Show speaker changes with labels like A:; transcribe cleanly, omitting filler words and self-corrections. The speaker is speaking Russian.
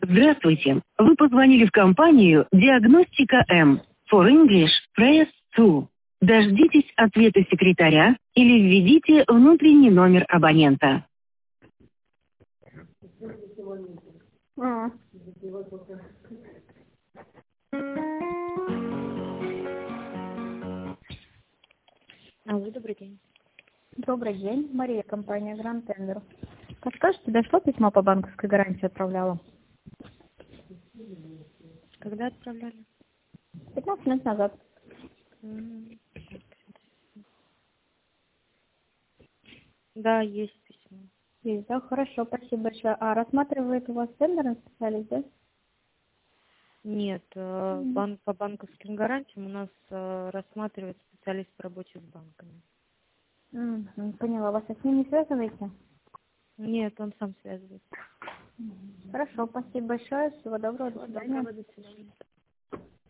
A: Здравствуйте. Вы позвонили в компанию «Диагностика М». For English, press 2. Дождитесь ответа секретаря или введите внутренний номер абонента.
B: А.
C: Алло, добрый день.
B: Добрый день, Мария, компания Grand Tender. Подскажите, дошло письмо по банковской гарантии отправляла?
C: Когда отправляли?
B: 15 минут назад.
C: Да, есть письмо.
B: Есть, да? Хорошо, спасибо большое. А рассматривает у вас тендерный специалист, да?
C: Нет, по банковским гарантиям у нас рассматривает специалист по работе с банками.
B: Поняла. Вас с ним не связываете?
C: Нет, он сам связывается.
B: Хорошо, спасибо большое. Всего доброго, до свидания.
C: До свидания.